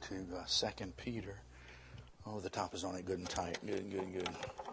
to 2 Peter. Oh, the top is on it good and tight. Good.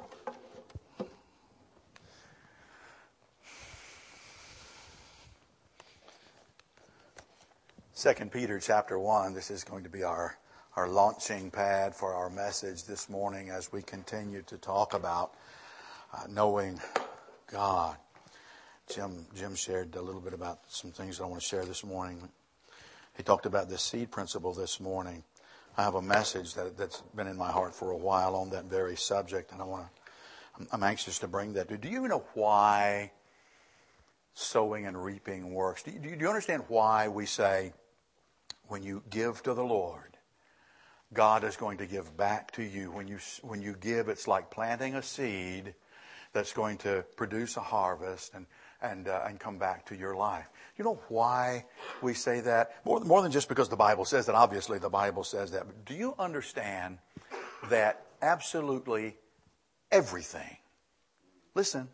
2 Peter chapter 1. This is going to be our launching pad for our message this morning as we continue to talk about knowing God. Jim shared a little bit about some things that I want to share this morning. He talked about the seed principle this morning. I have a message that's been in my heart for a while on that very subject, and I'm anxious to bring that. Do you know why sowing and reaping works? Do you understand why we say when you give to the Lord, God is going to give back to you? When you give, it's like planting a seed that's going to produce a harvest and come back to your life. You know why we say that? More than just because the Bible says that. Obviously, the Bible says that. But do you understand that absolutely everything, listen,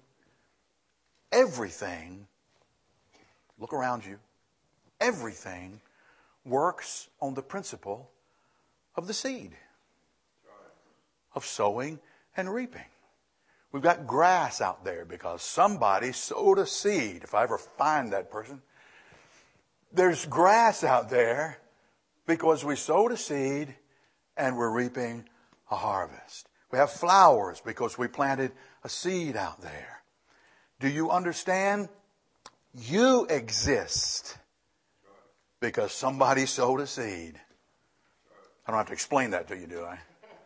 everything, look around you, everything works on the principle of the seed, of sowing and reaping. We've got grass out there because somebody sowed a seed. If I ever find that person, there's grass out there because we sowed a seed and we're reaping a harvest. We have flowers because we planted a seed out there. Do you understand? You exist because somebody sowed a seed. I don't have to explain that to you, do I?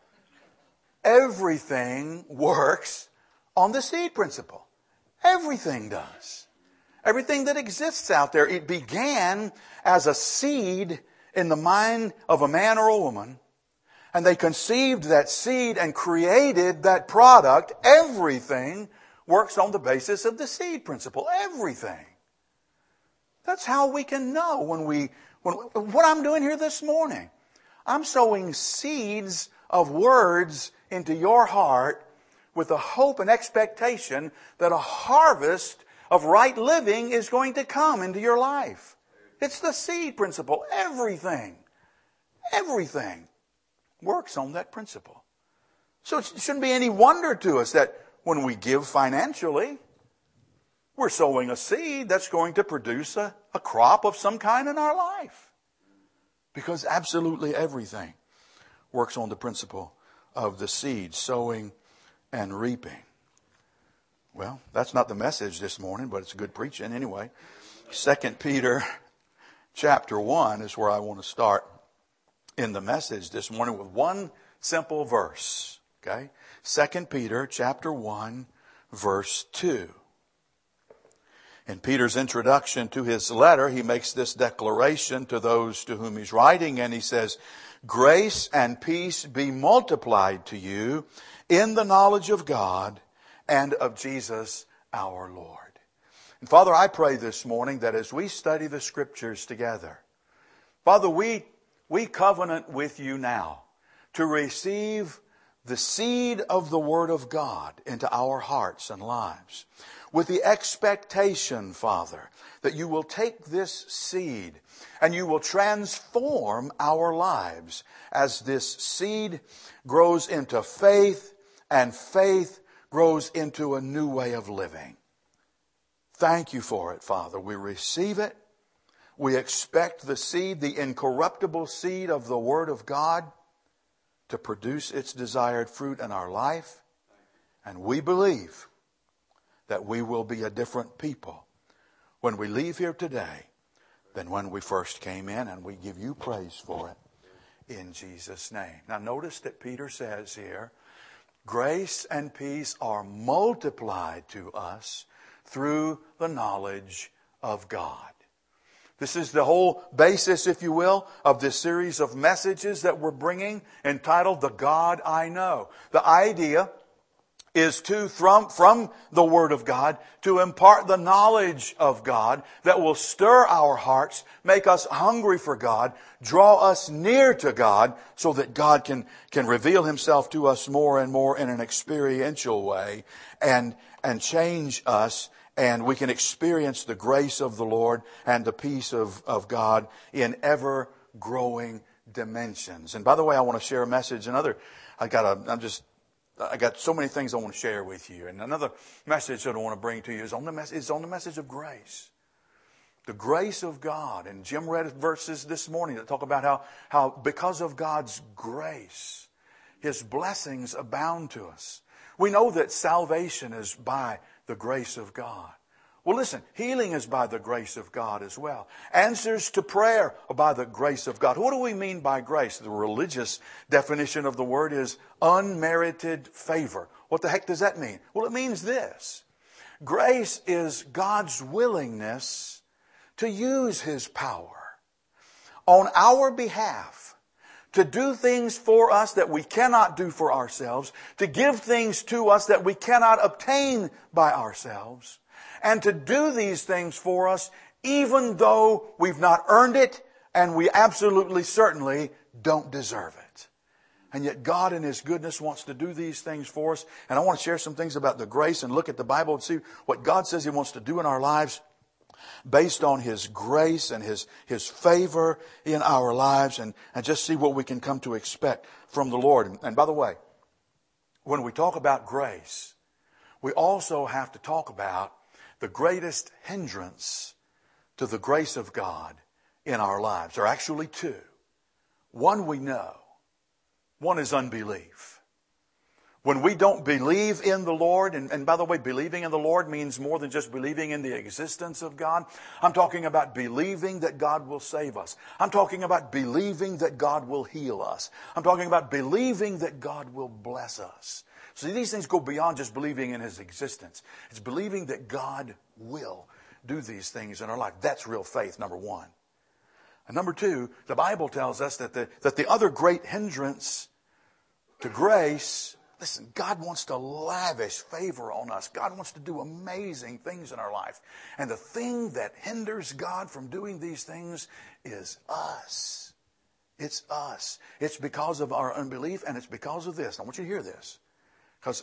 Everything works on the seed principle. Everything does. Everything that exists out there, it began as a seed in the mind of a man or a woman, and they conceived that seed and created that product. Everything works on the basis of the seed principle. Everything. That's how we can know what I'm doing here this morning. I'm sowing seeds of words into your heart with a hope and expectation that a harvest of right living is going to come into your life. It's the seed principle. Everything works on that principle. So it shouldn't be any wonder to us that when we give financially, we're sowing a seed that's going to produce a crop of some kind in our life. Because absolutely everything works on the principle of the seed, sowing and reaping. Well, that's not the message this morning, but it's good preaching anyway. 2 Peter chapter 1 is where I want to start in the message this morning with one simple verse. Okay? 2 Peter chapter 1 verse 2. In Peter's introduction to his letter, he makes this declaration to those to whom he's writing, and he says, "Grace and peace be multiplied to you in the knowledge of God and of Jesus our Lord." And Father, I pray this morning that as we study the Scriptures together, Father, we covenant with you now to receive the seed of the Word of God into our hearts and lives, with the expectation, Father, that you will take this seed and you will transform our lives as this seed grows into faith, and faith grows into a new way of living. Thank you for it, Father. We receive it. We expect the seed, the incorruptible seed of the Word of God, to produce its desired fruit in our life. And we believe that we will be a different people when we leave here today than when we first came in, and we give you praise for it in Jesus' name. Now notice that Peter says here, grace and peace are multiplied to us through the knowledge of God. This is the whole basis, if you will, of this series of messages that we're bringing, entitled The God I Know. The idea is from the Word of God, to impart the knowledge of God that will stir our hearts, make us hungry for God, draw us near to God, so that God can reveal Himself to us more and more in an experiential way, and change us, and we can experience the grace of the Lord and the peace of God in ever growing dimensions. And by the way, I want to share a message. I got so many things I want to share with you. And another message that I want to bring to you is on the message of grace. The grace of God. And Jim read verses this morning that talk about how because of God's grace, His blessings abound to us. We know that salvation is by the grace of God. Well, listen, healing is by the grace of God as well. Answers to prayer are by the grace of God. What do we mean by grace? The religious definition of the word is unmerited favor. What the heck does that mean? Well, it means this. Grace is God's willingness to use His power on our behalf to do things for us that we cannot do for ourselves, to give things to us that we cannot obtain by ourselves, and to do these things for us even though we've not earned it and we absolutely certainly don't deserve it. And yet God in His goodness wants to do these things for us. And I want to share some things about the grace and look at the Bible and see what God says He wants to do in our lives based on His grace and His favor in our lives, and just see what we can come to expect from the Lord. And by the way, when we talk about grace, we also have to talk about the greatest hindrance to the grace of God in our lives. There are actually two. One we know. One is unbelief. When we don't believe in the Lord, and by the way, believing in the Lord means more than just believing in the existence of God. I'm talking about believing that God will save us. I'm talking about believing that God will heal us. I'm talking about believing that God will bless us. See, these things go beyond just believing in His existence. It's believing that God will do these things in our life. That's real faith, number one. And number two, the Bible tells us that the other great hindrance to grace, listen, God wants to lavish favor on us. God wants to do amazing things in our life. And the thing that hinders God from doing these things is us. It's us. It's because of our unbelief, and it's because of this. I want you to hear this. Because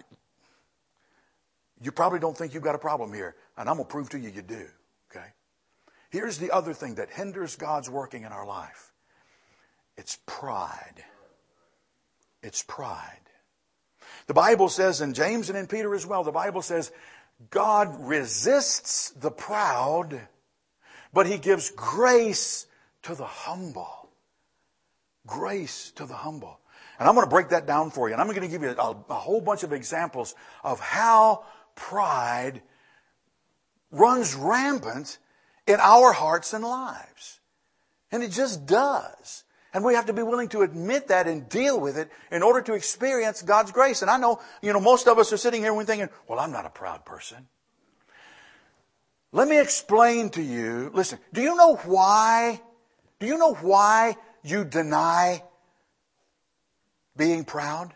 you probably don't think you've got a problem here. And I'm going to prove to you you do. Okay? Here's the other thing that hinders God's working in our life. It's pride. It's pride. The Bible says, in James and in Peter as well, the Bible says, God resists the proud, but He gives grace to the humble. Grace to the humble. And I'm going to break that down for you. And I'm going to give you a whole bunch of examples of how pride runs rampant in our hearts and lives. And it just does. And we have to be willing to admit that and deal with it in order to experience God's grace. And I know, most of us are sitting here and we're thinking, well, I'm not a proud person. Let me explain to you. Listen, do you know why you deny being proud?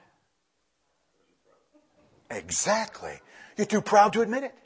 Exactly. You're too proud to admit it.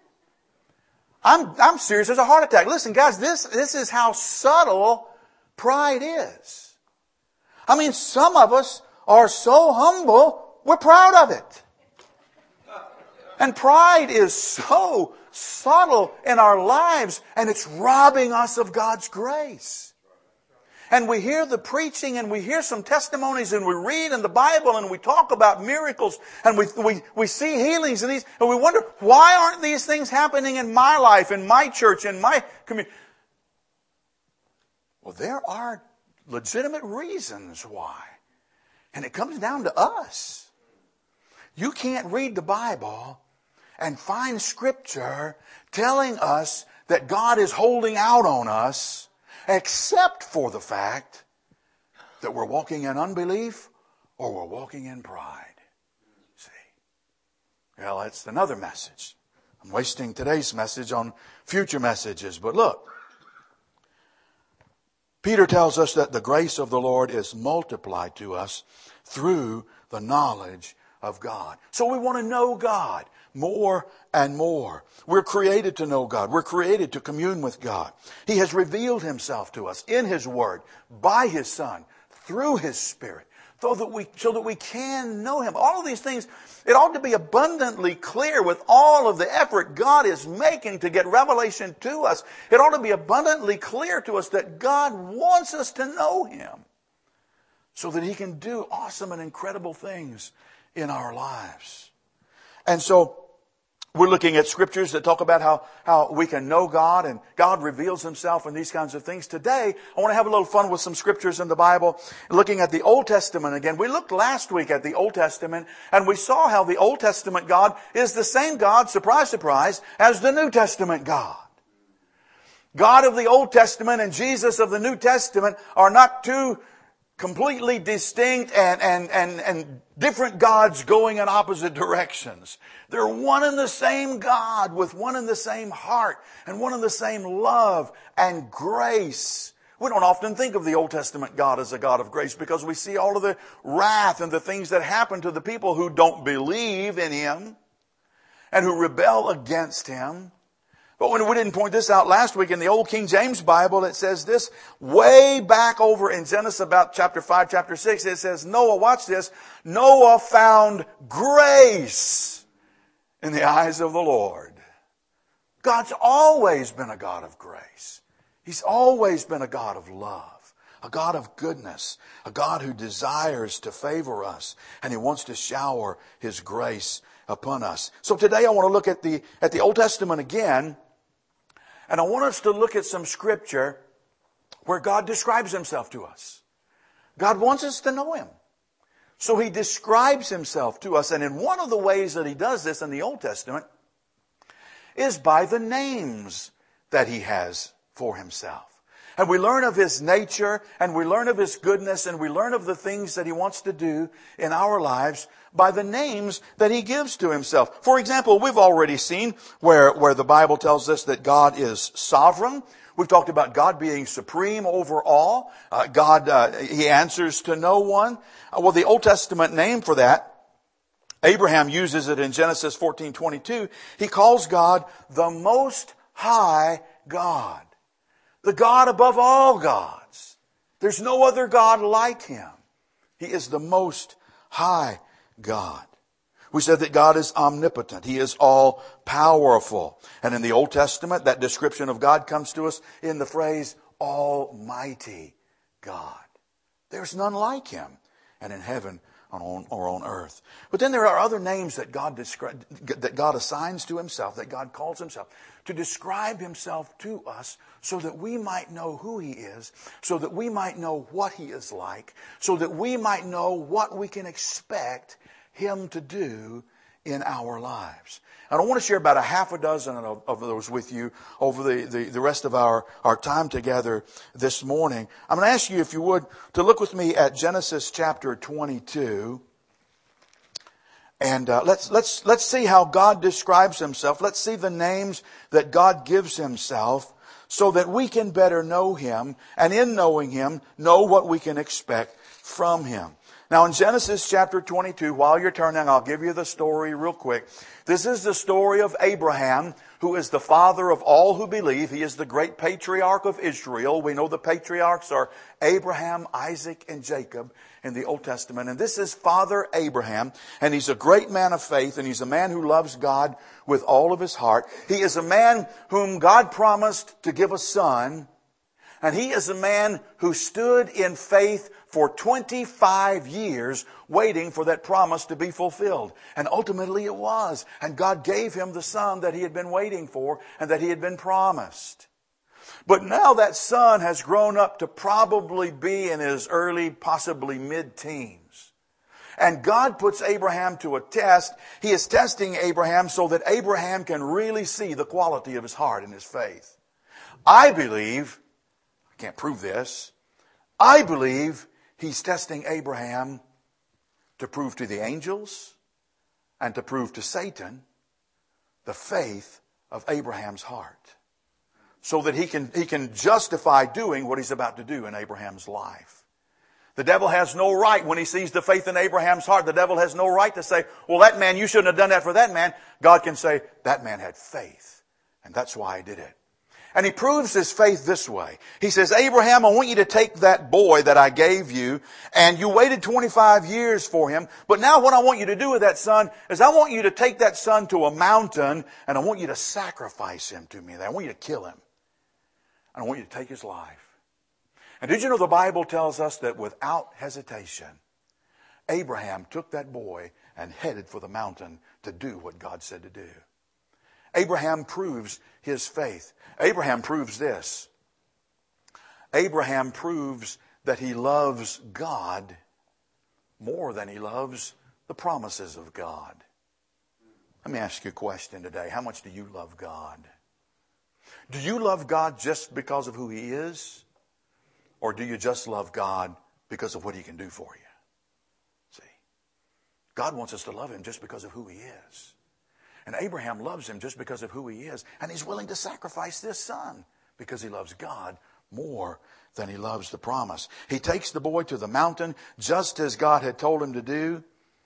I'm serious as a heart attack. Listen, guys, this is how subtle pride is. I mean, some of us are so humble, we're proud of it. And pride is so subtle in our lives, and it's robbing us of God's grace. And we hear the preaching, and we hear some testimonies, and we read in the Bible, and we talk about miracles, and we see healings and these, and we wonder, why aren't these things happening in my life, in my church, in my community? Well, there are legitimate reasons why. And it comes down to us. You can't read the Bible and find Scripture telling us that God is holding out on us, except for the fact that we're walking in unbelief or we're walking in pride. See? Well, that's another message. I'm wasting today's message on future messages. But look, Peter tells us that the grace of the Lord is multiplied to us through the knowledge of God. So we want to know God more and more. We're created to know God. We're created to commune with God. He has revealed Himself to us in His Word, by His Son, through His Spirit, so that we can know Him. All of these things, it ought to be abundantly clear with all of the effort God is making to get revelation to us. It ought to be abundantly clear to us that God wants us to know Him. so that He can do awesome and incredible things in our lives. And so we're looking at scriptures that talk about how we can know God and God reveals Himself in these kinds of things. Today, I want to have a little fun with some scriptures in the Bible, looking at the Old Testament again. We looked last week at the Old Testament and we saw how the Old Testament God is the same God, surprise, surprise, as the New Testament God. God of the Old Testament and Jesus of the New Testament are not two completely distinct and different gods going in opposite directions. They're one and the same God with one and the same heart and one and the same love and grace. We don't often think of the Old Testament God as a God of grace because we see all of the wrath and the things that happen to the people who don't believe in Him and who rebel against Him. But when we didn't point this out last week, in the old King James Bible, it says this, way back over in Genesis about chapter 5, chapter 6, it says, Noah, watch this, Noah found grace in the eyes of the Lord. God's always been a God of grace. He's always been a God of love, a God of goodness, a God who desires to favor us, and He wants to shower His grace upon us. So today I want to look at the Old Testament again. And I want us to look at some scripture where God describes Himself to us. God wants us to know Him. So He describes Himself to us. And in one of the ways that He does this in the Old Testament is by the names that He has for Himself. And we learn of His nature, and we learn of His goodness, and we learn of the things that He wants to do in our lives by the names that He gives to Himself. For example, we've already seen where the Bible tells us that God is sovereign. We've talked about God being supreme over all. He answers to no one. Well, the Old Testament name for that, Abraham uses it in Genesis 14:22. He calls God the Most High God. The God above all gods. There's no other God like Him. He is the Most High God. We said that God is omnipotent. He is all powerful. And in the Old Testament, that description of God comes to us in the phrase Almighty God. There's none like Him. And in heaven or on earth. But then there are other names that God assigns to Himself, that God calls Himself, to describe Himself to us so that we might know who He is, so that we might know what He is like, so that we might know what we can expect Him to do in our lives. And I want to share about a half a dozen of those with you over the rest of our time together this morning. I'm going to ask you, if you would, to look with me at Genesis chapter 22. And let's see how God describes Himself. Let's see the names that God gives Himself so that we can better know Him, and in knowing Him, know what we can expect from Him. Now in Genesis chapter 22, while you're turning, I'll give you the story real quick. This is the story of Abraham, who is the father of all who believe. He is the great patriarch of Israel. We know the patriarchs are Abraham, Isaac, and Jacob in the Old Testament. And this is Father Abraham, and he's a great man of faith, and he's a man who loves God with all of his heart. He is a man whom God promised to give a son, and he is a man who stood in faith for 25 years waiting for that promise to be fulfilled. And ultimately it was. And God gave him the son that he had been waiting for and that he had been promised. But now that son has grown up to probably be in his early, possibly mid-teens. And God puts Abraham to a test. He is testing Abraham so that Abraham can really see the quality of his heart and his faith. I believe, I can't prove this, I believe He's testing Abraham to prove to the angels and to prove to Satan the faith of Abraham's heart, so that he can justify doing what he's about to do in Abraham's life. The devil has no right, when he sees the faith in Abraham's heart, the devil has no right to say, well, that man, you shouldn't have done that for that man. God can say, that man had faith, and that's why he did it. And He proves His faith this way. He says, Abraham, I want you to take that boy that I gave you, and you waited 25 years for him. But now what I want you to do with that son is I want you to take that son to a mountain, and I want you to sacrifice him to me. I want you to kill him. And I want you to take his life. And did you know the Bible tells us that without hesitation, Abraham took that boy and headed for the mountain to do what God said to do. Abraham proves his faith. Abraham proves this. Abraham proves that he loves God more than he loves the promises of God. Let me ask you a question today. How much do you love God? Do you love God just because of who He is? Or do you just love God because of what He can do for you? See, God wants us to love Him just because of who He is. And Abraham loves Him just because of who He is. And he's willing to sacrifice this son because he loves God more than he loves the promise. He takes the boy to the mountain just as God had told him to do.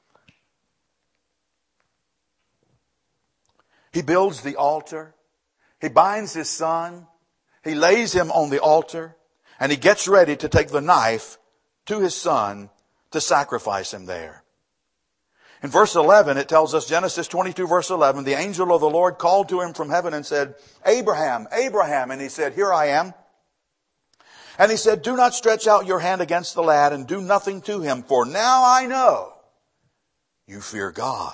He builds the altar. He binds his son. He lays him on the altar. And he gets ready to take the knife to his son to sacrifice him there. In verse 11, it tells us, Genesis 22, verse 11, the angel of the Lord called to him from heaven and said, Abraham, Abraham. And he said, here I am. And he said, do not stretch out your hand against the lad and do nothing to him, for now I know you fear God,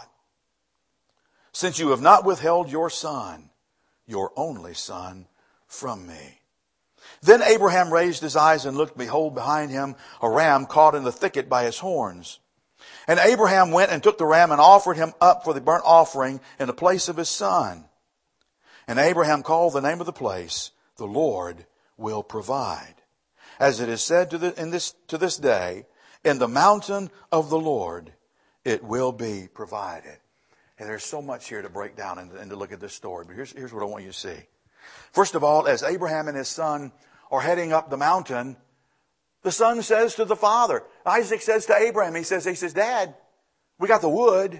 since you have not withheld your son, your only son, from me. Then Abraham raised his eyes and looked, behold, behind him a ram caught in the thicket by his horns. And Abraham went and took the ram and offered him up for the burnt offering in the place of his son. And Abraham called the name of the place, the Lord will provide. As it is said to this day, in the mountain of the Lord it will be provided. And there's so much here to break down and to look at this story. But here's what I want you to see. First of all, as Abraham and his son are heading up the mountain, the son says to the father, Isaac says to Abraham, he says, Dad, we got the wood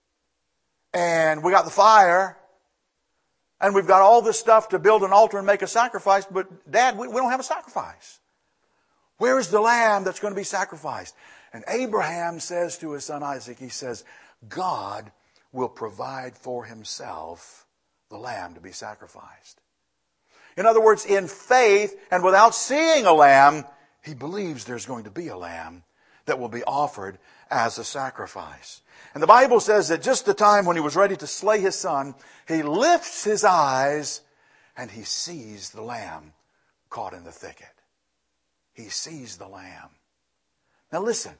and we got the fire and we've got all this stuff to build an altar and make a sacrifice, but Dad, we don't have a sacrifice. Where is the lamb that's going to be sacrificed? And Abraham says to his son Isaac, he says, God will provide for himself the lamb to be sacrificed. In other words, in faith and without seeing a lamb, he believes there's going to be a lamb that will be offered as a sacrifice. And the Bible says that just the time when he was ready to slay his son, he lifts his eyes and he sees the lamb caught in the thicket. He sees the lamb. Now listen,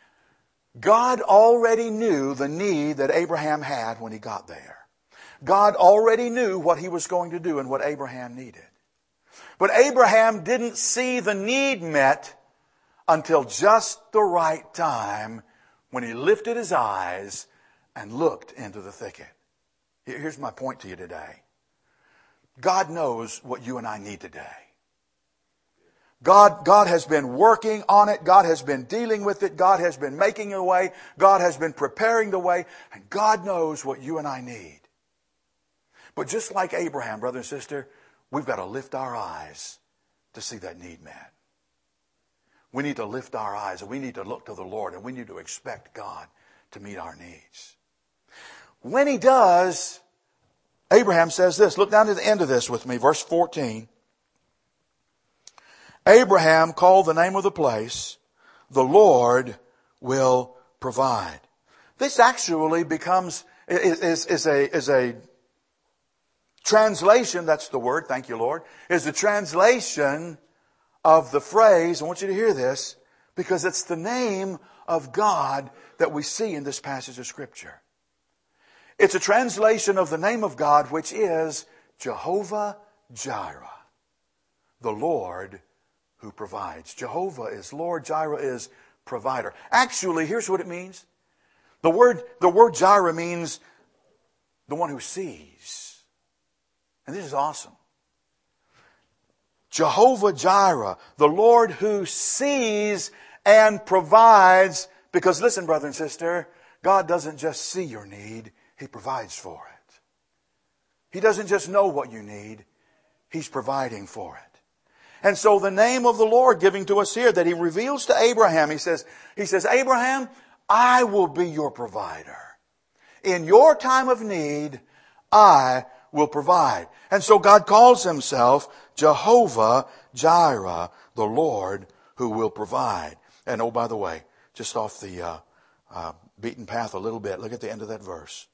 God already knew the need that Abraham had when he got there. God already knew what he was going to do and what Abraham needed. But Abraham didn't see the need met until just the right time when he lifted his eyes and looked into the thicket. Here's my point to you today. God knows what you and I need today. God has been working on it. God has been dealing with it. God has been making a way. God has been preparing the way. And God knows what you and I need. But just like Abraham, brother and sister, we've got to lift our eyes to see that need met. We need to lift our eyes and we need to look to the Lord and we need to expect God to meet our needs. When He does, Abraham says this. Look down to the end of this with me, verse 14. Abraham called the name of the place, the Lord will provide. This actually becomes, is a translation, that's the word, thank you Lord, is a translation of the phrase, I want you to hear this, because it's the name of God that we see in this passage of Scripture. It's a translation of the name of God, which is Jehovah Jireh, the Lord who provides. Jehovah is Lord, Jireh is provider. Actually, here's what it means. The word Jireh means the one who sees. And this is awesome. Jehovah Jireh, the Lord who sees and provides. Because listen, brother and sister, God doesn't just see your need, He provides for it. He doesn't just know what you need, He's providing for it. And so the name of the Lord giving to us here that He reveals to Abraham, He says, Abraham, I will be your provider. In your time of need, I will provide. And so God calls Himself Jehovah Jireh, the Lord who will provide. And oh, by the way, just off the beaten path a little bit, look at the end of that verse.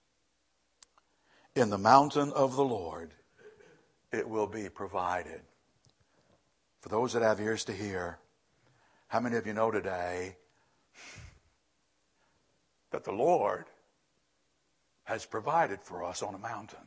In the mountain of the Lord, it will be provided. For those that have ears to hear, how many of you know today that the Lord has provided for us on a mountain?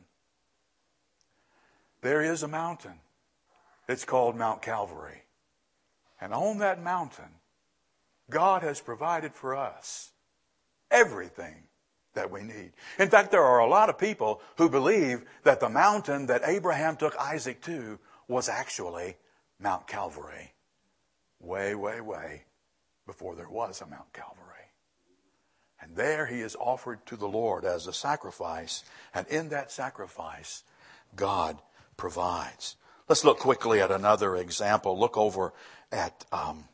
There is a mountain. It's called Mount Calvary. And on that mountain, God has provided for us everything that we need. In fact, there are a lot of people who believe that the mountain that Abraham took Isaac to was actually Mount Calvary. Way, way, way before there was a Mount Calvary. And there he is offered to the Lord as a sacrifice. And in that sacrifice, God provides. Let's look quickly at another example. Look over at,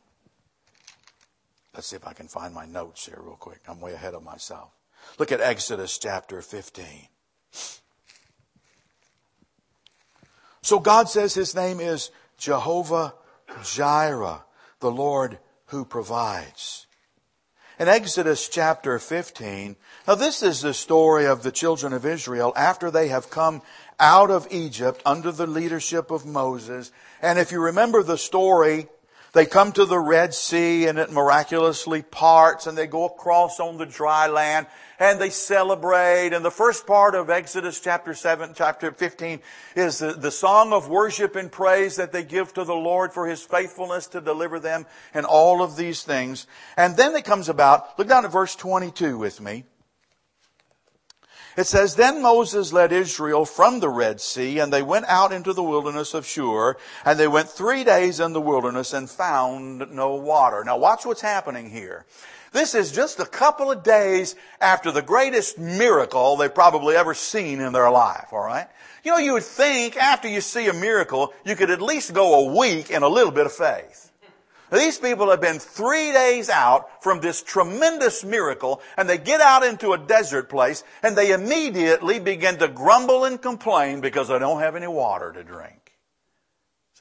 let's see if I can find my notes here real quick. I'm way ahead of myself. Look at Exodus chapter 15. So God says his name is Jehovah Jireh, the Lord who provides. In Exodus chapter 15, now this is the story of the children of Israel after they have come out of Egypt under the leadership of Moses. And if you remember the story, they come to the Red Sea and it miraculously parts and they go across on the dry land and they celebrate. And the first part of Exodus chapter 15 is the song of worship and praise that they give to the Lord for his faithfulness to deliver them and all of these things. And then it comes about, look down at verse 22 with me. It says, Then Moses led Israel from the Red Sea, and they went out into the wilderness of Shur, and they went 3 days in the wilderness and found no water. Now watch what's happening here. This is just a couple of days after the greatest miracle they've probably ever seen in their life, all right? You know, you would think after you see a miracle, you could at least go a week in a little bit of faith. These people have been 3 days out from this tremendous miracle, and they get out into a desert place, and they immediately begin to grumble and complain because they don't have any water to drink. See?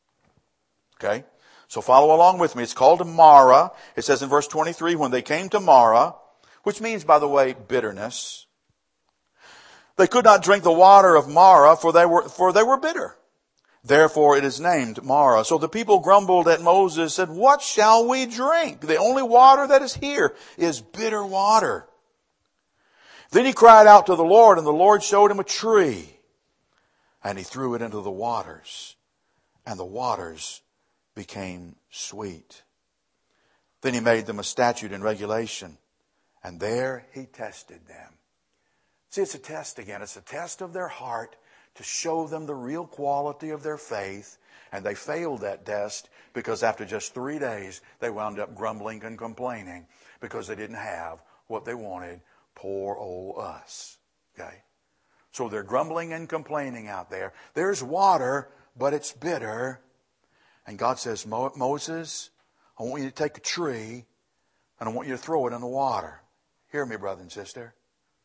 Okay? So follow along with me. It's called Marah. It says in verse 23, when they came to Marah, which means, by the way, bitterness, they could not drink the water of Marah, for they were bitter. Therefore it is named Marah. So the people grumbled at Moses, said, What shall we drink? The only water that is here is bitter water. Then he cried out to the Lord, and the Lord showed him a tree. And he threw it into the waters, and the waters became sweet. Then he made them a statute and regulation, and there he tested them. See, it's a test again. It's a test of their heart, to show them the real quality of their faith. And they failed that test because after just 3 days, they wound up grumbling and complaining because they didn't have what they wanted. Poor old us. Okay? So they're grumbling and complaining out there. There's water, but it's bitter. And God says, Moses, I want you to take a tree and I want you to throw it in the water. Hear me, brother and sister.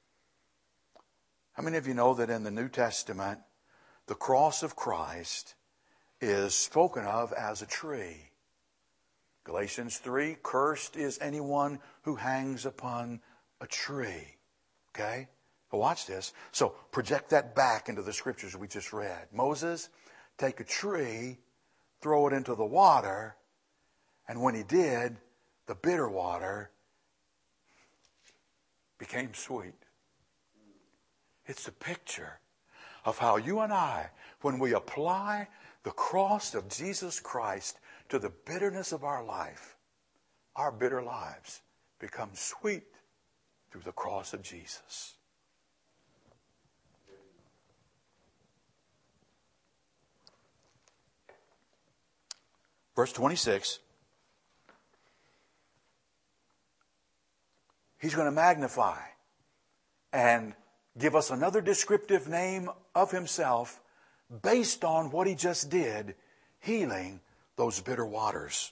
How many of you know that in the New Testament, the cross of Christ is spoken of as a tree? Galatians 3, cursed is anyone who hangs upon a tree. Okay? Well, watch this. So project that back into the scriptures we just read. Moses, take a tree, throw it into the water, and when he did, the bitter water became sweet. It's a picture of how you and I, when we apply the cross of Jesus Christ to the bitterness of our life, our bitter lives become sweet through the cross of Jesus. Verse 26. He's going to magnify and give us another descriptive name of himself based on what he just did, healing those bitter waters.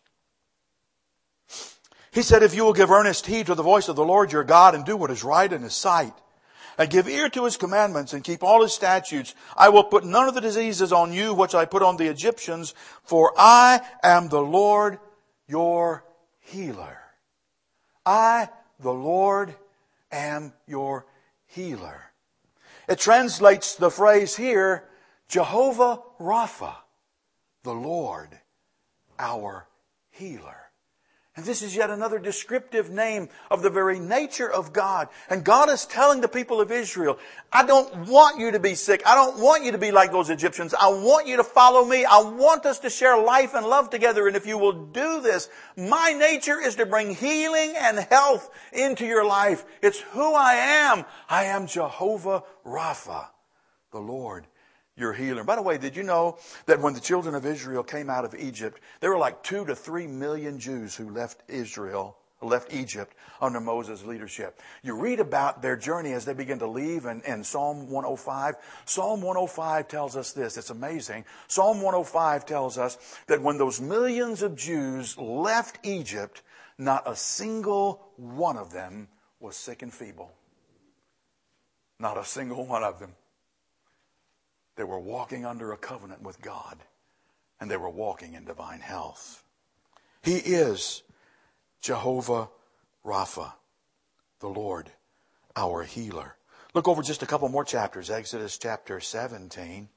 He said, if you will give earnest heed to the voice of the Lord your God and do what is right in his sight, and give ear to his commandments and keep all his statutes, I will put none of the diseases on you which I put on the Egyptians, for I am the Lord your healer. I, the Lord, am your healer. It translates the phrase here, Jehovah Rapha, the Lord, our healer. And this is yet another descriptive name of the very nature of God. And God is telling the people of Israel, I don't want you to be sick. I don't want you to be like those Egyptians. I want you to follow me. I want us to share life and love together. And if you will do this, my nature is to bring healing and health into your life. It's who I am. I am Jehovah Rapha, the Lord, your healer. By the way, did you know that when the children of Israel came out of Egypt, there were like 2 to 3 million Jews who left Egypt under Moses' leadership. You read about their journey as they begin to leave in Psalm 105. Psalm 105 tells us this. It's amazing. Psalm 105 tells us that when those millions of Jews left Egypt, not a single one of them was sick and feeble. Not a single one of them. They were walking under a covenant with God, and they were walking in divine health. He is Jehovah Rapha, the Lord, our healer. Look over just a couple more chapters. Exodus chapter 17.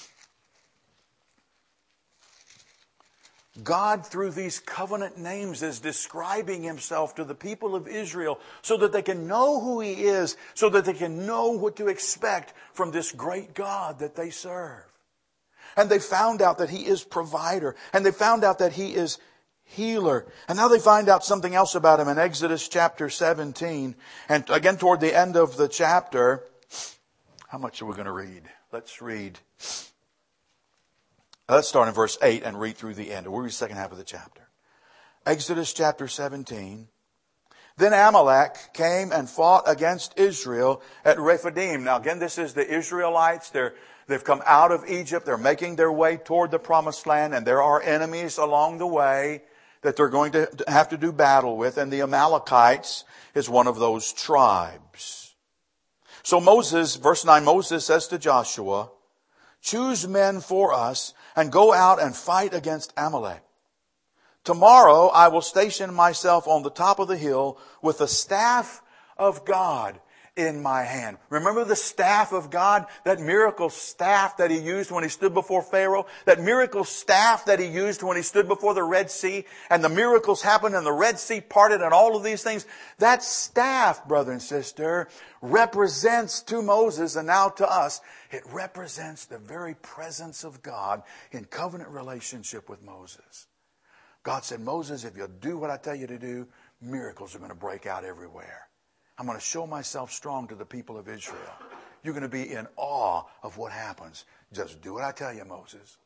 God, through these covenant names, is describing Himself to the people of Israel so that they can know who He is, so that they can know what to expect from this great God that they serve. And they found out that He is provider, and they found out that He is healer. And now they find out something else about Him in Exodus chapter 17. And again, toward the end of the chapter, how much are we going to read? Let's read. Let's start in verse 8 and read through the end. We'll read the second half of the chapter. Exodus chapter 17. Then Amalek came and fought against Israel at Rephidim. Now again, this is the Israelites. They've come out of Egypt. They're making their way toward the promised land. And there are enemies along the way that they're going to have to do battle with. And the Amalekites is one of those tribes. So Moses, verse 9, Moses says to Joshua, choose men for us and go out and fight against Amalek. Tomorrow I will station myself on the top of the hill with the staff of God in my hand. Remember the staff of God? That miracle staff that He used when He stood before Pharaoh? That miracle staff that He used when He stood before the Red Sea? And the miracles happened and the Red Sea parted and all of these things? That staff, brother and sister, represents to Moses and now to us, it represents the very presence of God in covenant relationship with Moses. God said, Moses, if you'll do what I tell you to do, miracles are going to break out everywhere. I'm going to show myself strong to the people of Israel. You're going to be in awe of what happens. Just do what I tell you, Moses.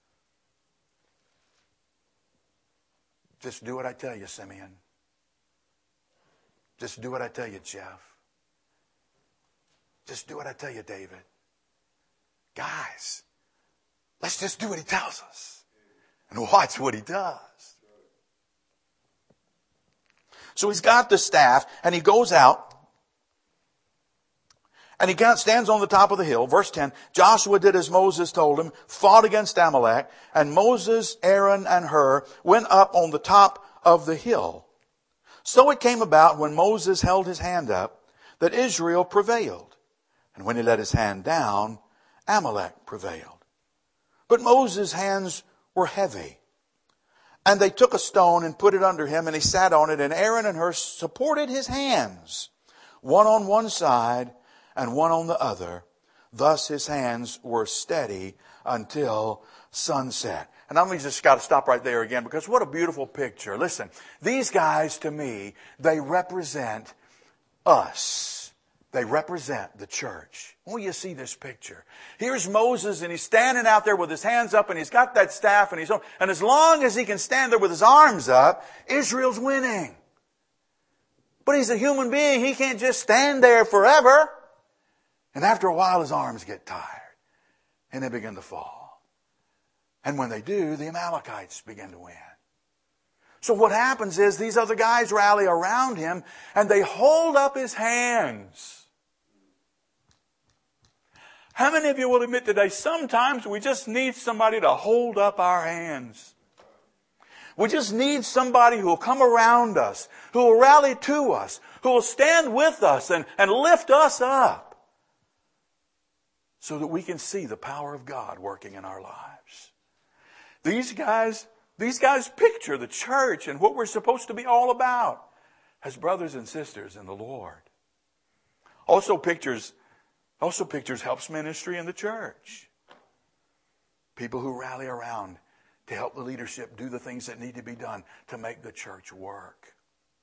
Just do what I tell you, Simeon. Just do what I tell you, Jeff. Just do what I tell you, David. Guys, let's just do what He tells us and watch what He does. So he's got the staff and he goes out and he stands on the top of the hill. Verse 10, Joshua did as Moses told him, fought against Amalek, and Moses, Aaron, and Hur went up on the top of the hill. So it came about when Moses held his hand up that Israel prevailed. And when he let his hand down, Amalek prevailed. But Moses' hands were heavy. And they took a stone and put it under him, and he sat on it, and Aaron and Hur supported his hands, one on one side and one on the other. Thus his hands were steady until sunset. And I'm just got to stop right there again, because what a beautiful picture. Listen, these guys to me, they represent us. They represent the church. Oh, you see this picture. Here's Moses, and he's standing out there with his hands up, and he's got that staff, and and as long as he can stand there with his arms up, Israel's winning. But he's a human being. He can't just stand there forever. And after a while, his arms get tired, and they begin to fall. And when they do, the Amalekites begin to win. So what happens is these other guys rally around him, and they hold up his hands. How many of you will admit today, sometimes we just need somebody to hold up our hands? We just need somebody who will come around us, who will rally to us, who will stand with us and lift us up so that we can see the power of God working in our lives. These guys picture the church and what we're supposed to be all about as brothers and sisters in the Lord. Also pictures helps ministry in the church. People who rally around to help the leadership do the things that need to be done to make the church work.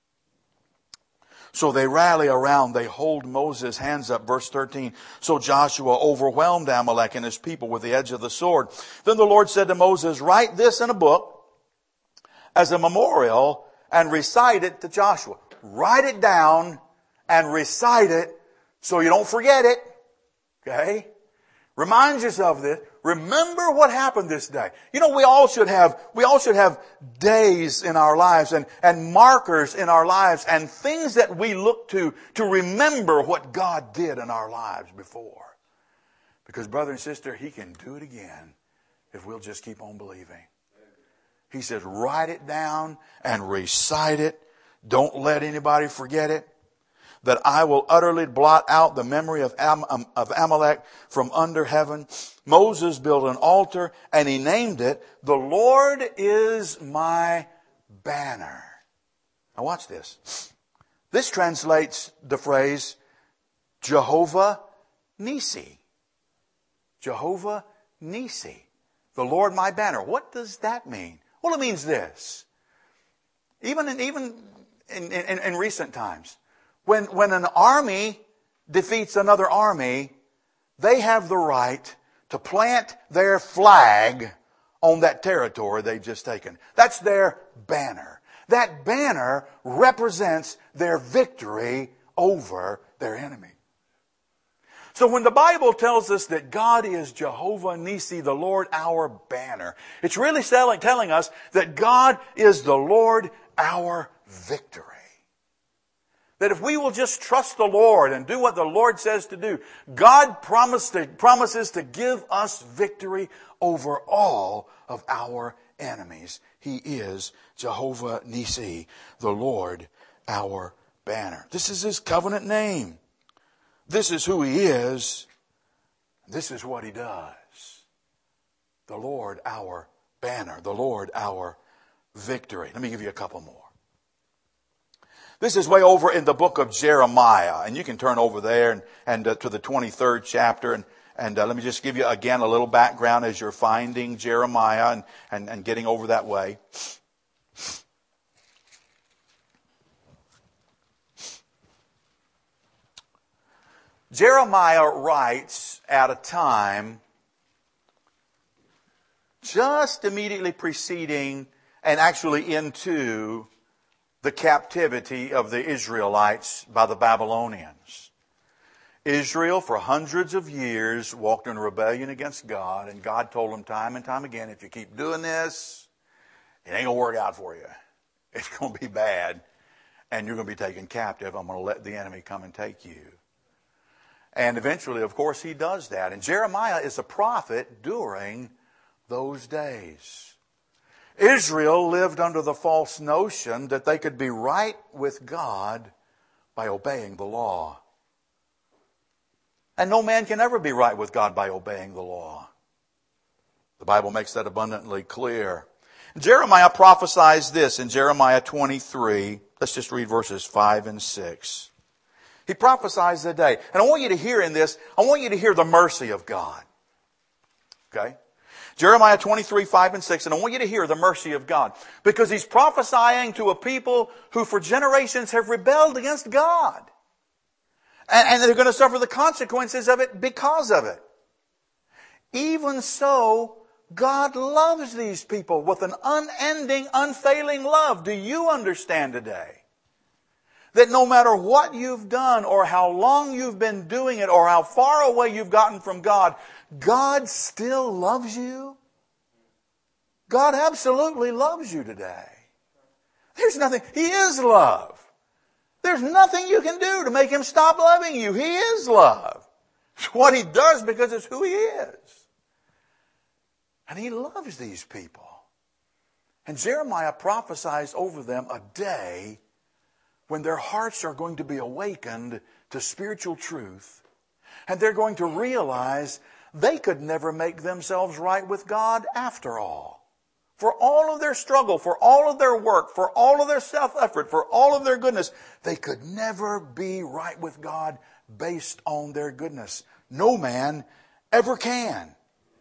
So they rally around, they hold Moses' hands up. Verse 13, so Joshua overwhelmed Amalek and his people with the edge of the sword. Then the Lord said to Moses, write this in a book as a memorial and recite it to Joshua. Write it down and recite it so you don't forget it. Okay? Remind yourself of this. Remember what happened this day. You know, we all should have days in our lives and markers in our lives and things that we look to remember what God did in our lives before. Because brother and sister, He can do it again if we'll just keep on believing. He says, write it down and recite it. Don't let anybody forget it. That I will utterly blot out the memory of Amalek from under heaven. Moses built an altar and he named it, the Lord is my banner. Now watch this. This translates the phrase Jehovah Nissi. Jehovah Nissi. The Lord my banner. What does that mean? Well, it means this. Even in recent times, when an army defeats another army, they have the right to plant their flag on that territory they've just taken. That's their banner. That banner represents their victory over their enemy. So when the Bible tells us that God is Jehovah Nissi, the Lord our banner, it's really telling us that God is the Lord our victory. That if we will just trust the Lord and do what the Lord says to do, God promises to give us victory over all of our enemies. He is Jehovah Nissi, the Lord our banner. This is His covenant name. This is who He is. This is what He does. The Lord our banner, the Lord our victory. Let me give you a couple more. This is way over in the book of Jeremiah, and you can turn over there and to the 23rd chapter, and let me just give you again a little background as you're finding Jeremiah and getting over that way. Jeremiah writes at a time just immediately preceding and actually into the captivity of the Israelites by the Babylonians. Israel, for hundreds of years, walked in rebellion against God, and God told them time and time again, if you keep doing this, it ain't going to work out for you. It's going to be bad, and you're going to be taken captive. I'm going to let the enemy come and take you. And eventually, of course, he does that. And Jeremiah is a prophet during those days. Israel lived under the false notion that they could be right with God by obeying the law. And no man can ever be right with God by obeying the law. The Bible makes that abundantly clear. Jeremiah prophesies this in Jeremiah 23. Let's just read verses 5 and 6. He prophesies the day. And I want you to hear in this, I want you to hear the mercy of God. Okay? Jeremiah 23, 5 and 6, and I want you to hear the mercy of God. Because he's prophesying to a people who for generations have rebelled against God. And they're going to suffer the consequences of it because of it. Even so, God loves these people with an unending, unfailing love. Do you understand today that no matter what you've done or how long you've been doing it or how far away you've gotten from God, God still loves you? God absolutely loves you today. There's nothing. He is love. There's nothing you can do to make Him stop loving you. He is love. It's what He does because it's who He is. And He loves these people. And Jeremiah prophesies over them a day when their hearts are going to be awakened to spiritual truth. And they're going to realize they could never make themselves right with God after all. For all of their struggle, for all of their work, for all of their self-effort, for all of their goodness, they could never be right with God based on their goodness. No man ever can.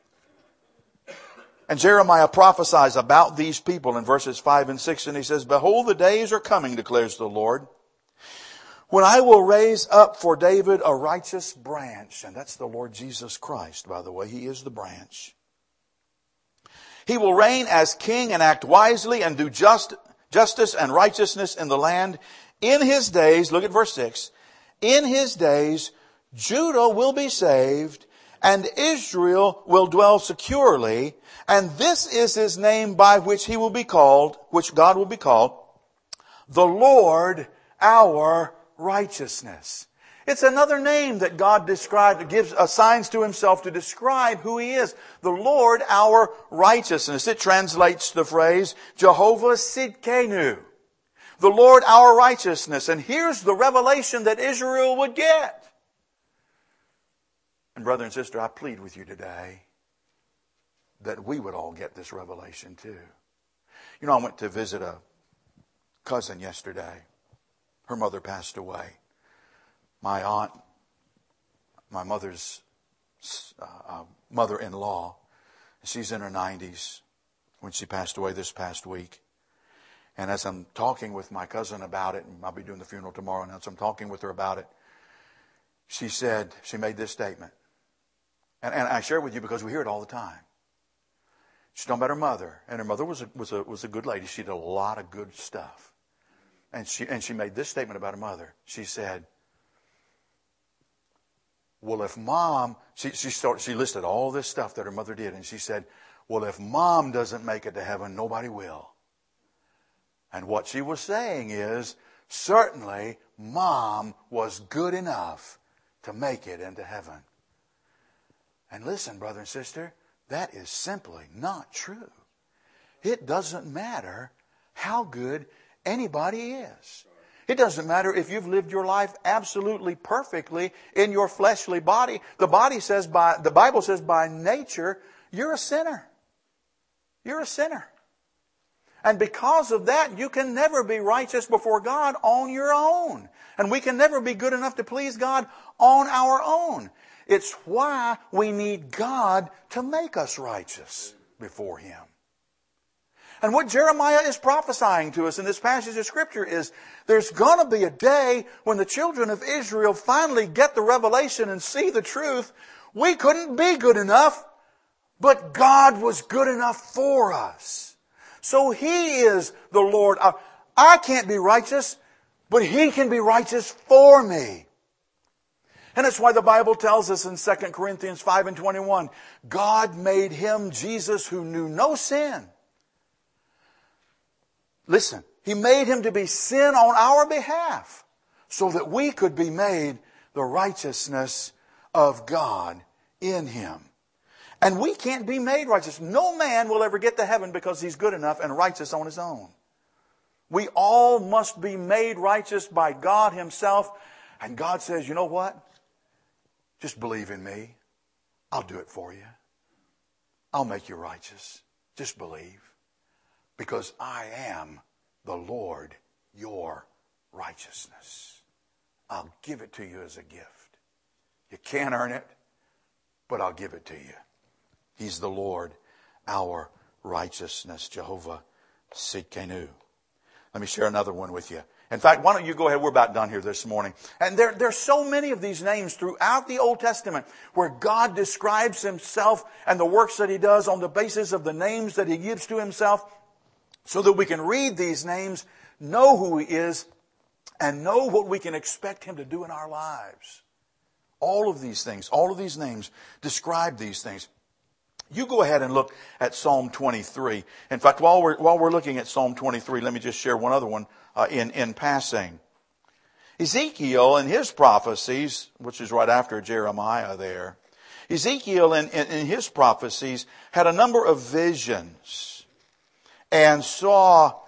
And Jeremiah prophesies about these people in verses 5 and 6, and he says, "Behold, the days are coming, declares the Lord, when I will raise up for David a righteous branch." And that's the Lord Jesus Christ, by the way. He is the branch. "He will reign as king and act wisely and do justice and righteousness in the land. In his days," look at verse 6, "in his days Judah will be saved and Israel will dwell securely. And this is his name by which he will be called," which God will be called, "the Lord our righteousness." It's another name that God assigns to himself to describe who he is. The Lord our righteousness. It translates the phrase Jehovah Sidkenu. The Lord our righteousness. And here's the revelation that Israel would get. And brother and sister, I plead with you today that we would all get this revelation too. You know, I went to visit a cousin yesterday. Her mother passed away. My aunt, my mother's mother-in-law, she's in her 90s when she passed away this past week. And as I'm talking with my cousin about it, and I'll be doing the funeral tomorrow, and as I'm talking with her about it, she made this statement. And I share it with you because we hear it all the time. She's talking about her mother, and her mother was a good lady. She did a lot of good stuff. And she made this statement about her mother. She said, "Well, if Mom," she listed all this stuff that her mother did, and she said, "Well, if Mom doesn't make it to heaven, nobody will." And what she was saying is, certainly Mom was good enough to make it into heaven. And listen, brother and sister, that is simply not true. It doesn't matter how good anybody is. It doesn't matter if you've lived your life absolutely perfectly in your fleshly body. The Bible says by nature, you're a sinner. You're a sinner. And because of that, you can never be righteous before God on your own. And we can never be good enough to please God on our own. It's why we need God to make us righteous before Him. And what Jeremiah is prophesying to us in this passage of Scripture is there's going to be a day when the children of Israel finally get the revelation and see the truth. We couldn't be good enough, but God was good enough for us. So He is the Lord. I can't be righteous, but He can be righteous for me. And that's why the Bible tells us in 2 Corinthians 5:21, God made Him, Jesus, who knew no sin. Listen, He made Him to be sin on our behalf so that we could be made the righteousness of God in Him. And we can't be made righteous. No man will ever get to heaven because he's good enough and righteous on his own. We all must be made righteous by God Himself. And God says, you know what? Just believe in me. I'll do it for you. I'll make you righteous. Just believe. Because I am the Lord, your righteousness. I'll give it to you as a gift. You can't earn it, but I'll give it to you. He's the Lord, our righteousness, Jehovah Sidkenu. Let me share another one with you. In fact, why don't you go ahead? We're about done here this morning. And there's so many of these names throughout the Old Testament where God describes Himself and the works that He does on the basis of the names that He gives to Himself, so that we can read these names, know who He is, and know what we can expect Him to do in our lives. All of these things, all of these names describe these things. You go ahead and look at Psalm 23. In fact, while we're looking at Psalm 23, let me just share one other one in passing. Ezekiel in his prophecies, which is right after Jeremiah there, Ezekiel in his prophecies had a number of visions. and saw,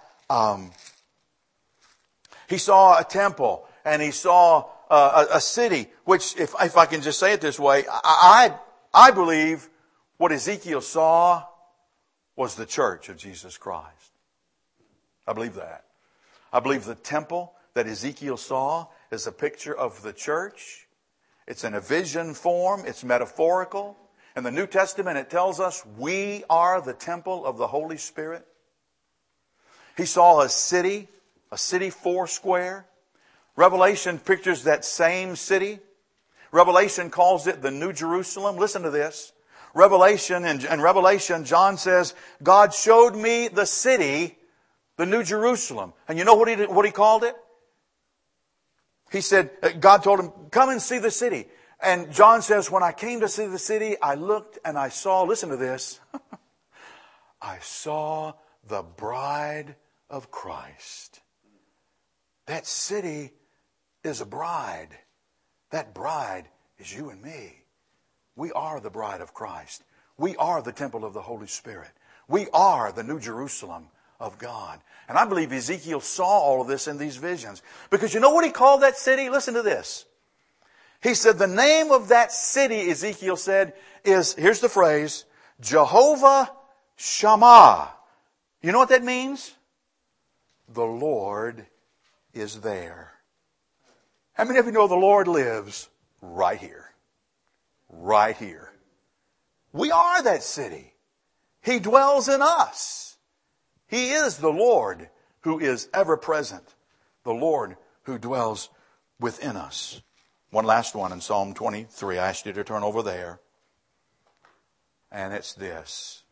he saw a temple, and he saw a city, which, if I can just say it this way, I believe what Ezekiel saw was the church of Jesus Christ. I believe that. I believe the temple that Ezekiel saw is a picture of the church. It's in a vision form. It's metaphorical. In the New Testament, it tells us we are the temple of the Holy Spirit. He saw a city foursquare. Revelation pictures that same city. Revelation calls it the New Jerusalem. Listen to this. In Revelation, John says, God showed me the city, the New Jerusalem. And you know what he called it? He said, God told him, come and see the city. And John says, when I came to see the city, I looked and I saw, listen to this, I saw the bride of Christ. That city is a bride. That bride is you and me. We are the bride of Christ. We are the temple of the Holy Spirit. We are the New Jerusalem of God. And I believe Ezekiel saw all of this in these visions. Because you know what he called that city? Listen to this. He said the name of that city, Ezekiel said, is, here's the phrase, Jehovah Shammah. You know what that means? The Lord is there. How many of you know the Lord lives right here? Right here. We are that city. He dwells in us. He is the Lord who is ever present. The Lord who dwells within us. One last one in Psalm 23. I asked you to turn over there. And it's this.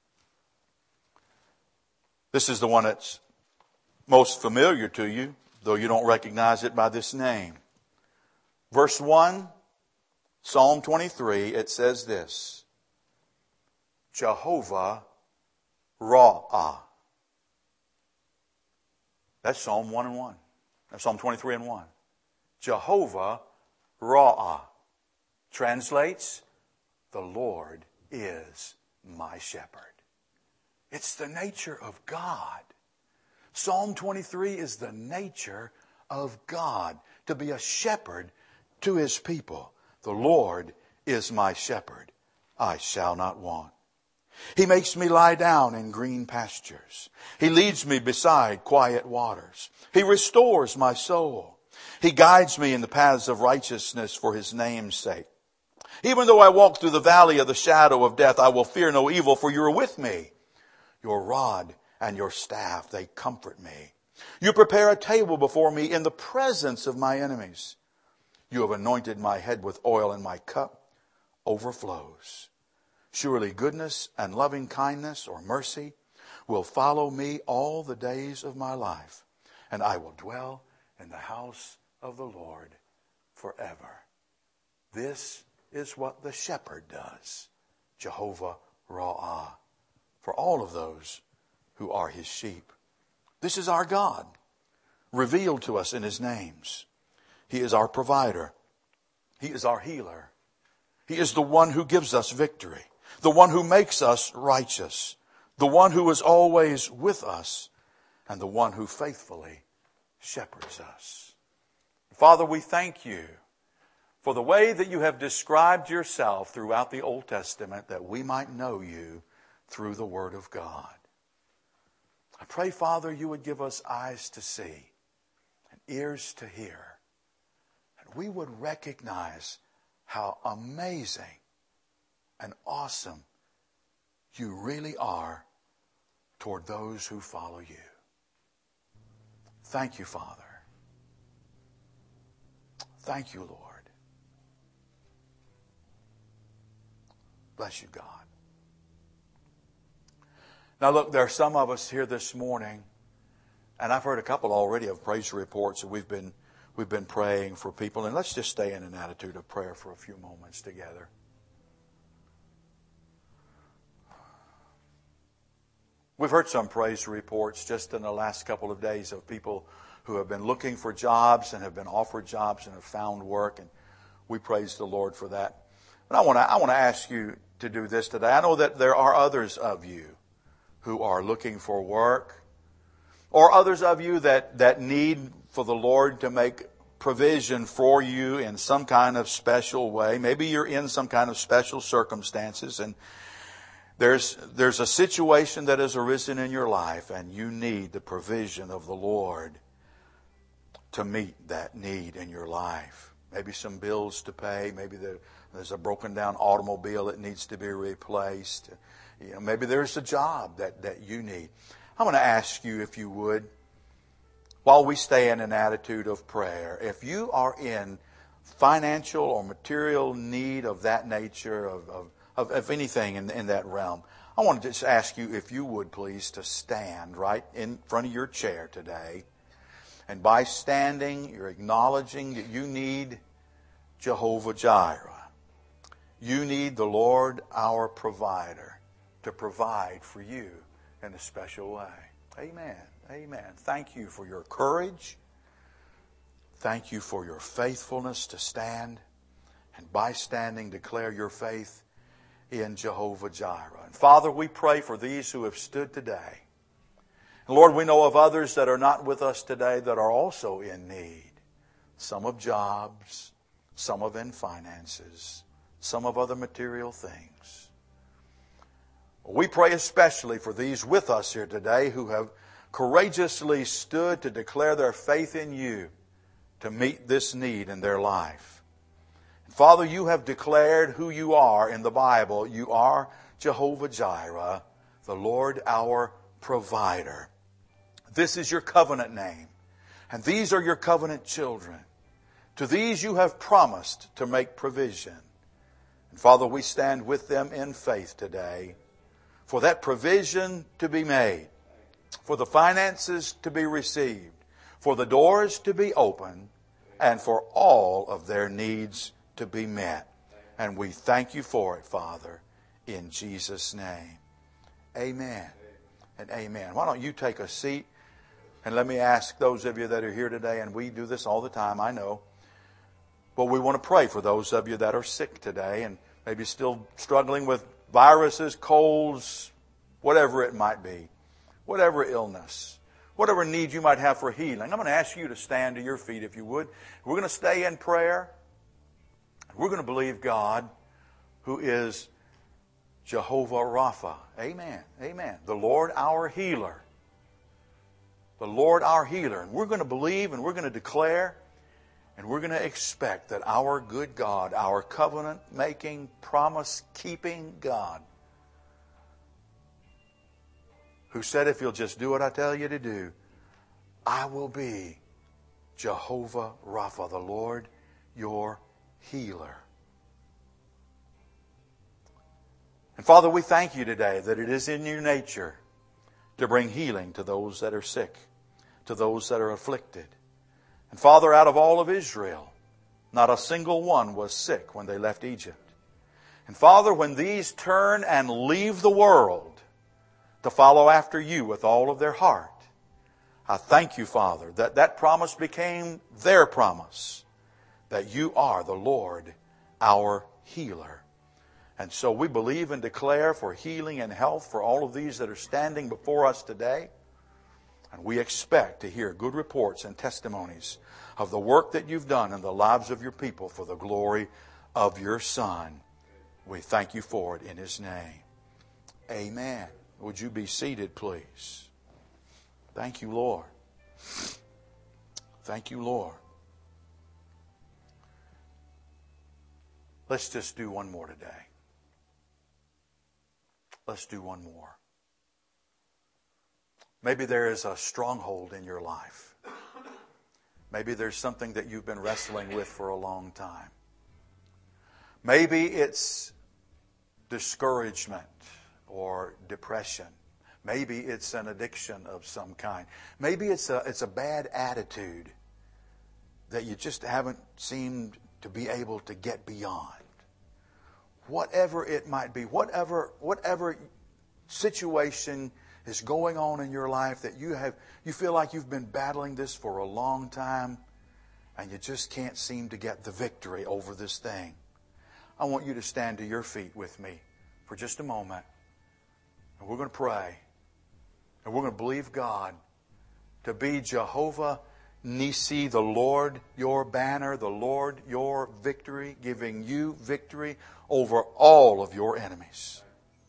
This is the one that's most familiar to you, though you don't recognize it by this name. Verse 1, Psalm 23, it says this. Jehovah Ra'ah. That's Psalm 1 and 1. That's Psalm 23 and 1. Jehovah Ra'ah translates, the Lord is my shepherd. It's the nature of God. Psalm 23 is the nature of God, to be a shepherd to His people. The Lord is my shepherd. I shall not want. He makes me lie down in green pastures. He leads me beside quiet waters. He restores my soul. He guides me in the paths of righteousness for His name's sake. Even though I walk through the valley of the shadow of death, I will fear no evil, for you are with me. Your rod and your staff, they comfort me. You prepare a table before me in the presence of my enemies. You have anointed my head with oil, and my cup overflows. Surely goodness and loving kindness or mercy will follow me all the days of my life, and I will dwell in the house of the Lord forever. This is what the shepherd does, Jehovah Ra'ah, for all of those who are His sheep. This is our God, revealed to us in His names. He is our provider. He is our healer. He is the one who gives us victory, the one who makes us righteous, the one who is always with us, and the one who faithfully shepherds us. Father, we thank you for the way that you have described yourself throughout the Old Testament, that we might know you through the Word of God. I pray, Father, you would give us eyes to see and ears to hear, and we would recognize how amazing and awesome you really are toward those who follow you. Thank you, Father. Thank you, Lord. Bless you, God. Now look, there are some of us here this morning, and I've heard a couple already of praise reports that we've been praying for people, and let's just stay in an attitude of prayer for a few moments together. We've heard some praise reports just in the last couple of days of people who have been looking for jobs and have been offered jobs and have found work, and we praise the Lord for that. But I want to ask you to do this today. I know that there are others of you who are looking for work, or others of you that need for the Lord to make provision for you in some kind of special way. Maybe you're in some kind of special circumstances and there's a situation that has arisen in your life and you need the provision of the Lord to meet that need in your life. Maybe some bills to pay. Maybe there's a broken down automobile that needs to be replaced. Maybe there's a job that you need. I'm going to ask you, if you would, while we stay in an attitude of prayer, if you are in financial or material need of that nature, of anything in that realm, I want to just ask you, if you would please, to stand right in front of your chair today. And by standing, you're acknowledging that you need Jehovah Jireh. You need the Lord, our provider, to provide for you in a special way. Amen. Amen. Thank you for your courage. Thank you for your faithfulness to stand. And by standing, declare your faith in Jehovah Jireh. And Father, we pray for these who have stood today. And Lord, we know of others that are not with us today that are also in need. Some of jobs, some of in finances, some of other material things. We pray especially for these with us here today who have courageously stood to declare their faith in you to meet this need in their life. Father, you have declared who you are in the Bible. You are Jehovah Jireh, the Lord our provider. This is your covenant name, and these are your covenant children. To these you have promised to make provision. And Father, we stand with them in faith today for that provision to be made, for the finances to be received, for the doors to be opened, and for all of their needs to be met. And we thank you for it, Father, in Jesus' name. Amen and amen. Why don't you take a seat, and let me ask those of you that are here today, and we do this all the time, I know, but we want to pray for those of you that are sick today and maybe still struggling with viruses, colds, whatever it might be, whatever illness, whatever need you might have for healing. I'm going to ask you to stand to your feet if you would. We're going to stay in prayer. We're going to believe God, who is Jehovah Rapha. Amen. Amen. The Lord our healer. The Lord our healer. And we're going to believe and we're going to declare and we're going to expect that our good God, our covenant-making, promise-keeping God, who said, if you'll just do what I tell you to do, I will be Jehovah Rapha, the Lord your healer. And Father, we thank you today that it is in your nature to bring healing to those that are sick, to those that are afflicted. And Father, out of all of Israel, not a single one was sick when they left Egypt. And Father, when these turn and leave the world to follow after you with all of their heart, I thank you, Father, that that promise became their promise, that you are the Lord, our healer. And so we believe and declare for healing and health for all of these that are standing before us today. And we expect to hear good reports and testimonies of the work that you've done in the lives of your people for the glory of your Son. We thank you for it in His name. Amen. Would you be seated, please? Thank you, Lord. Thank you, Lord. Let's just do one more today. Let's do one more. Maybe there is a stronghold in your life. Maybe there's something that you've been wrestling with for a long time. Maybe it's discouragement or depression. Maybe it's an addiction of some kind. Maybe it's a bad attitude that you just haven't seemed to be able to get beyond. Whatever it might be, whatever situation is going on in your life that you feel like you've been battling this for a long time and you just can't seem to get the victory over this thing. I want you to stand to your feet with me for just a moment. And we're going to pray. And we're going to believe God to be Jehovah Nisi, the Lord your banner, the Lord your victory, giving you victory over all of your enemies.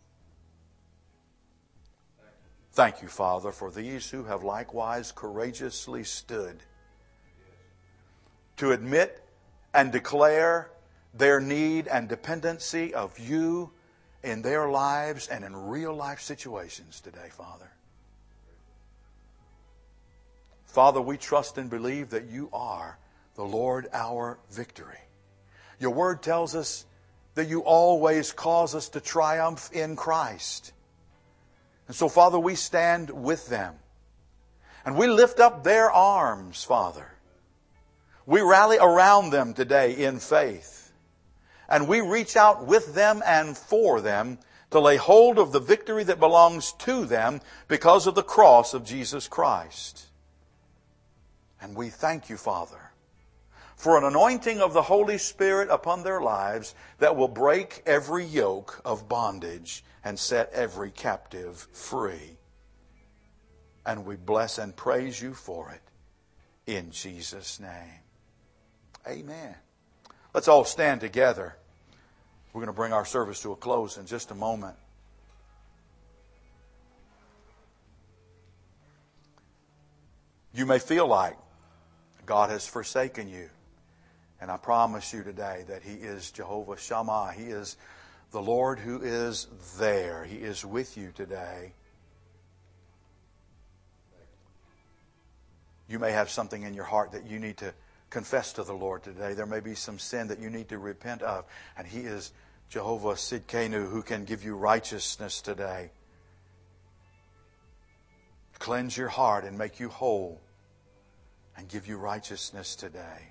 Thank you, Father, for these who have likewise courageously stood to admit and declare their need and dependency of you in their lives and in real life situations today, Father. Father, we trust and believe that you are the Lord our victory. Your word tells us that you always cause us to triumph in Christ. And so, Father, we stand with them. And we lift up their arms, Father. We rally around them today in faith. And we reach out with them and for them to lay hold of the victory that belongs to them because of the cross of Jesus Christ. And we thank you, Father, for an anointing of the Holy Spirit upon their lives that will break every yoke of bondage and set every captive free. And we bless and praise you for it in Jesus' name. Amen. Let's all stand together. We're going to bring our service to a close in just a moment. You may feel like God has forsaken you. And I promise you today that He is Jehovah Shammah. He is the Lord who is there. He is with you today. You may have something in your heart that you need to confess to the Lord today. There may be some sin that you need to repent of. And He is Jehovah Sidkenu, who can give you righteousness today. Cleanse your heart and make you whole and give you righteousness today.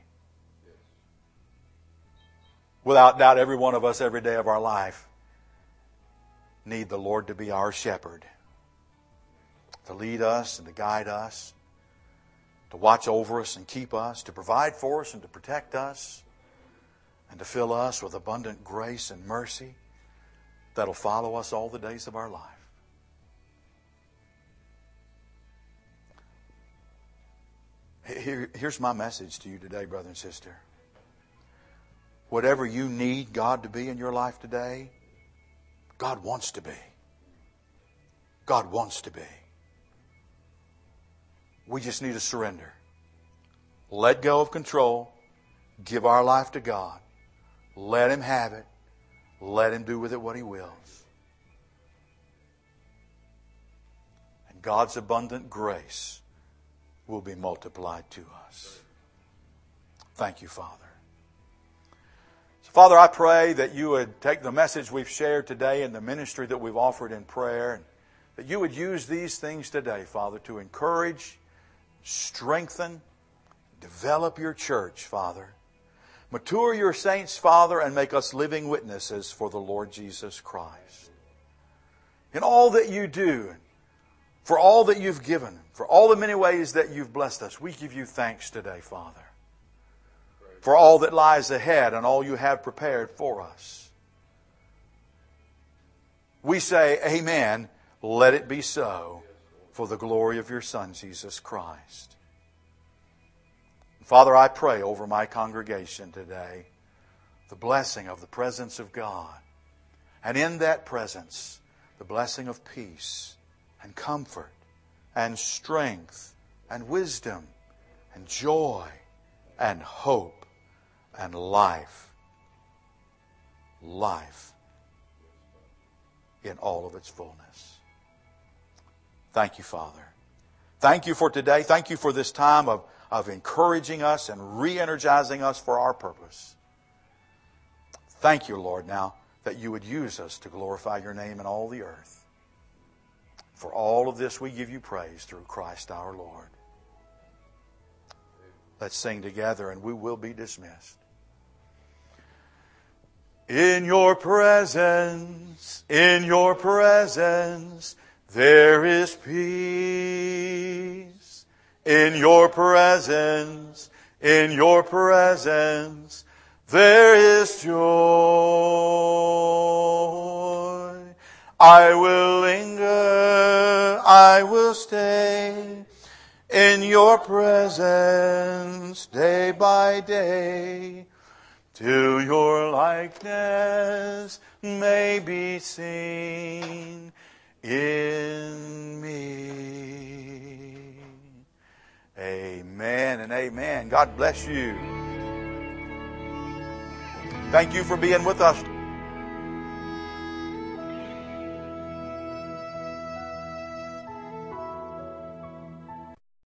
Without doubt, every one of us, every day of our life, need the Lord to be our shepherd, to lead us and to guide us, to watch over us and keep us, to provide for us and to protect us, and to fill us with abundant grace and mercy that'll follow us all the days of our life. Here's my message to you today, brother and sister. Whatever you need God to be in your life today, God wants to be. God wants to be. We just need to surrender. Let go of control. Give our life to God. Let Him have it. Let Him do with it what He wills. And God's abundant grace will be multiplied to us. Thank you, Father. So, Father, I pray that you would take the message we've shared today and the ministry that we've offered in prayer, and that you would use these things today, Father, to encourage, strengthen, develop your church, Father. Mature your saints, Father, and make us living witnesses for the Lord Jesus Christ. In all that you do, for all that you've given, for all the many ways that you've blessed us, we give you thanks today, Father, for all that lies ahead and all you have prepared for us. We say, amen, let it be so, for the glory of your Son, Jesus Christ. Father, I pray over my congregation today the blessing of the presence of God. And in that presence, the blessing of peace and comfort and strength and wisdom and joy and hope and life. Life in all of its fullness. Thank you, Father. Thank you for today. Thank you for this time of encouraging us and re-energizing us for our purpose. Thank you, Lord, now that you would use us to glorify your name in all the earth. For all of this we give you praise through Christ our Lord. Let's sing together and we will be dismissed. In your presence, there is peace. In your presence, there is joy. I will linger, I will stay in your presence day by day, till your likeness may be seen in me. Amen and amen. God bless you. Thank you for being with us